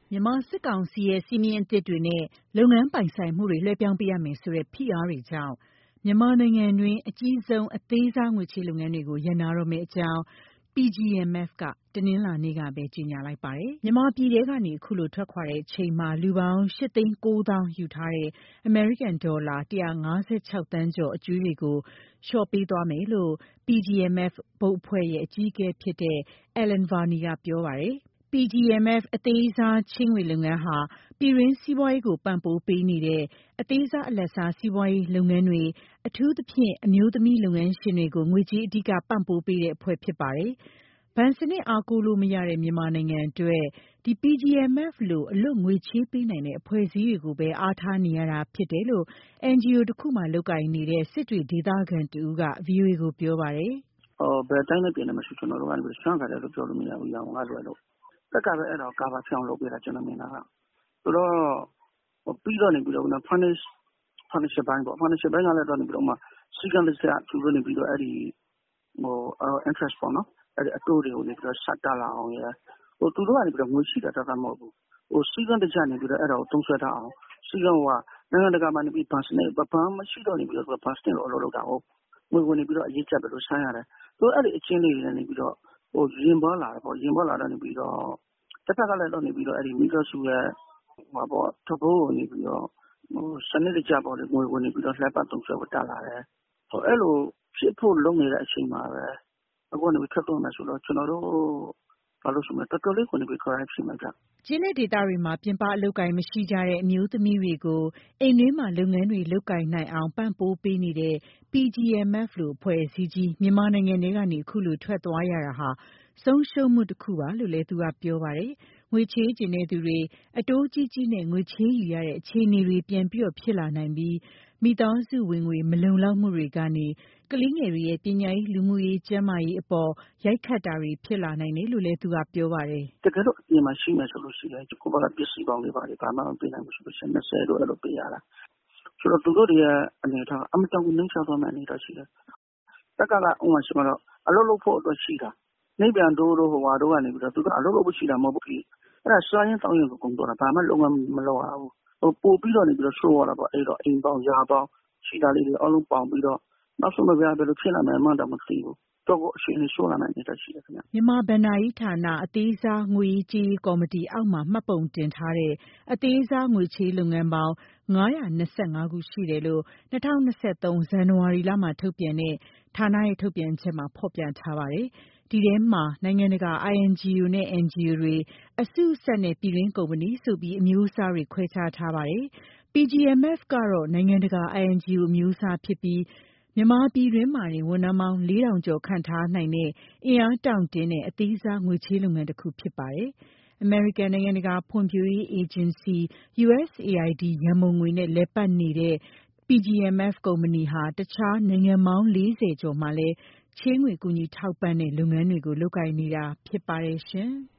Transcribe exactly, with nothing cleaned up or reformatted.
မြန်မာစစ်ကောင်စီရဲ့စည်းမျဉ်းအသစ်တွေနဲ့လုပ်ငန်းပိုင်ဆိုင်မှုတွေလွှဲပြောင်းပေးရမယ်ဆိုတဲ့ဖိအားတွေကြောင့်မြန်မာနိုင်ငံတွင်းအကြီးဆုံးအသေးစားငွေချေးလုပ်ငန်းတွေကိုရပ်နားတော့မယ့်အကြောင်း P G M F ကတနင်္လာနေ့ကပဲကြေညာလိုက်ပါတယ်။မြန်မာပြည်ထဲကနေအခုလိုထွက်ခွာတဲ့အချိန်မှာလူပေါင်း ၈ သိန်း ၉ သောင်းယူထားတဲ့အမေရိကန်ဒေါ်လာ ၁၅၆ သန်းကျော်အကြွေးတွေကိုလျှော့ပေးသွားမယ်လို့ P G M F ဘုတ်အဖွဲ့ရဲ့အကြီးအကဲဖြစ်တဲ့ Alan Varney ကပြောပါတယ်။ P G M F အသေးစားချေးငွေလုပ်ငန်းဟာပြည်တွင်းစီးပွားရေးကိုပံ့ပိုးပေးနေတဲ့အသေးစားအလတ်စားစီးပွားရေးလုပ်ငန်းတွေအထူးသဖြင့်အမျိုးသမီးလုပ်ငန်းရှင်တွေကိုငွေကြေးအဓိကပံ့ပိုးပေးတဲ့အဖွဲ့ဖြစ်ပါတယ်။ဘဏ်စနစ်အားကိုးလို့မရတဲ့မြန်မာနိုင်ငံအတွက်ဒီ P G M F လိုအလွတ်ငွေချေးပေးနိုင်တဲ့အဖွဲ့အစည်းတွေကိုပဲအားထားနေရတာဖြစ်တယ်လို့ N G O တစ်ခုမှလုပ်ကိုင်နေတဲ့စစ်တွေဒေသခံတဦးက V O A ကိုပြောပါတယ်။အော်ဘယ်တိုင်းနဲ့ပြည်နယ်မှာရှိကျွန်တော်တို့ကစွမ်းကြတယ်လို့ပြောလို့မရဘူးရောင်းကားလွယ်လို့တက်ကပဲအဲ့တော့ကာဘာပြောင်းလုပ်ပေးတာကျွန်တော်မြင်တာကဆိုတော့ပြီးတော့နေပြီးတော့ furnish furnish ဘိုင်းပေါ့ furnish ဘိုင်းကလည်းတော့နေပြီးတော့မှစီကံလက်ဆက်ကျူလို့နေပြီးတော့အဲ့ဒီဟို interest ပေါ့နော်အဲ့ဒီအတိုးတွေကိုနေပြီးတော့ဆက်တက်လာအောင်ရဟိုသူတို့ကနေပြီးတော့ငွေရှိတာတတ်တာမဟုတ်ဘူးဟိုစီကံတကြနေပြီးတော့အဲ့ဒါကိုသုံးဆွဲထားအောင်စီကံကနိုင်ငံတကာမှာနေပြီးဘတ်စနေဘဘာမရှိတော့နေပြီးတော့ဘတ်စနေလို့အလုပ်လုပ်တာဟုတ်ငွေဝင်နေပြီးတော့အရေးချက်ပဲလို့ဆိုင်းရတယ်သူအဲ့ဒီအချင်းလေးတွေနေပြီးတော့ဟိုရင်ပေါ်လာတယ်ပေါ့ရင်ပေါ်လာတော့နေပြီးတော့တစ်ဖက်ကလည်းတော့နေပြီးတော့အဲ့ဒီမိသားစုရဲ့ဟိုပေါ့တဘိုးကိုနေပြီးတော့ဟိုစနစ်တကျပေါ့လေငွေဝင်နေပြီးတော့လှက်ပတ်သုံးဆွဲဝတ်တက်လာတယ်ဟိုအဲ့လိုဖြစ်ဖို့လုပ်နေတဲ့အချိန်မှာပဲအခုကနေပြီးထွက်တော့မယ်ဆိုတော့ကျွန်တော်တို့ဘာလို့ဆိုမလဲတော်တော်လေးကိုနေပြီး correction မှာကြကျင်းတဲ့ဒေတာတွေမှာပြင်ပအလုပ်ကိုင်မရှိကြတဲ့အမျိုးသမီးတွေကိုအိမ်တွင်းမှာလုပ်ငန်းတွေလုပ်ကိုင်နိုင်အောင်ပံ့ပိုးပေးနေတဲ့ P G M F လိုအဖွဲ့အစည်းကြီးမြန်မာနိုင်ငံထဲကနေအခုလိုထွက်သွားရတာဟာဆုံးရှုံးမှုတစ်ခုပါလို့လည်းသူကပြောပါတယ်။ငွေချေးကျင်တဲ့သူတွေအတိုးကြီးကြီးနဲ့ငွေချေးယူရတဲ့အခြေအနေတွေပြန်ပြီးဖြစ်လာနိုင်ပြီးမိသားစုဝင်ငွေမလုံလောက်မှုတွေကနေကလေးငယ်တွေရဲ့ပညာရေးလူမှုရေးကျန်းမာရေးအပေါ်ရိုက်ခတ်တာတွေဖြစ်လာနိုင်တယ်လို့လည်းသူကပြောပါတယ်။တကယ်လို့အပြင်မှာရှိမယ်ဆိုလို့ရှိရင်ကိုယ့်ဘာသာပစ္စည်းပေါင်းတွေပါလေဘာမှမပေးနိုင်ဘူးဆိုလို့ရှိရင်၂၀တော့အဲ့လိုပေးရတာ။ဆိုတော့သူတို့တွေရဲ့အနေထားအမတောင်ကိုနှိမ့်ချသွားမှအနေထားရှိတယ်။တက်ကကဥမာရှိမှတော့အလုပ်လုပ်ဖို့အတွက်ရှိတာ။နေပြန်တို့တို့ဟိုဟာတို့ကနေပြီးတော့သူကအလုပ်လုပ်ဖို့ရှိတာမဟုတ်ဘူး။အဲ့ဒါစားရင်တောင်းရင်ကိုကုန်တော့တာဘာမှလုံးဝမလုပ်ရဘူး။ဟိုပို့ပြီးတော့နေပြီးတော့ရှိုးရတာပေါ့အဲ့တော့အိမ်ပေါင်းရာပေါင်းရှိတာလေးတွေအလုံးပေါင်းပြီးတော့နောက်ဆုံးမပြဘယ်လိုဖြစ်လာမယ်မှတော့မသိဘူးတော့ကိုအရှင်နေရှိုးလာနိုင်နေတာရှိတယ်ခင်ဗျမြန်မာဗဏ္ဍာရေးဌာနအသေးစားငွေကြေးကော်မတီအောက်မှာမှတ်ပုံတင်ထားတဲ့အသေးစားငွေချေးလုပ်ငန်းပေါင်း၅၂၅ခုရှိတယ်လို့၂၀၂၃ဇန်နဝါရီလမှာထုတ်ပြန်တဲ့ဌာနရဲ့ထုတ်ပြန်ချက်မှာဖော်ပြထားပါတယ်။ဒီထဲမှာနိုင်ငံတကာ I N G O နဲ့ N G O တွေအစုဆက်နဲ့ပြည်တွင်းကုမ္ပဏီဆိုပြီးအမျိုးအစားတွေခွဲခြားထားပါတယ်။ P G M F ကတော့နိုင်ငံတကာ I N G O အမျိုးအစားဖြစ်ပြီးမြန်မာပြည်တွင်းမှာတင်ဝန်ထမ်းပေါင်းလေးထောင်ကျော်ခန့်ထားနိုင်တဲ့အင်အားတောင့်တင်းတဲ့အသေးစားငွေချေးလုပ်ငန်းတစ်ခုဖြစ်ပါတယ်။ အမေရိကန်နိုင်ငံတကာဖွံ့ဖြိုးရေးအေဂျင်စီ U S A I D ရန်ပုံငွေနဲ့လည်ပတ်နေတဲ့ P G M F ကုမ္ပဏီဟာတခြားနိုင်ငံပေါင်းလေးဆယ်ကျော်မှာလည်းချေးငွေကူညီထောက်ပံ့တဲ့လုပ်ငန်းတွေကိုလုပ်ကိုင်နေတာဖြစ်ပါတယ်ရှင်။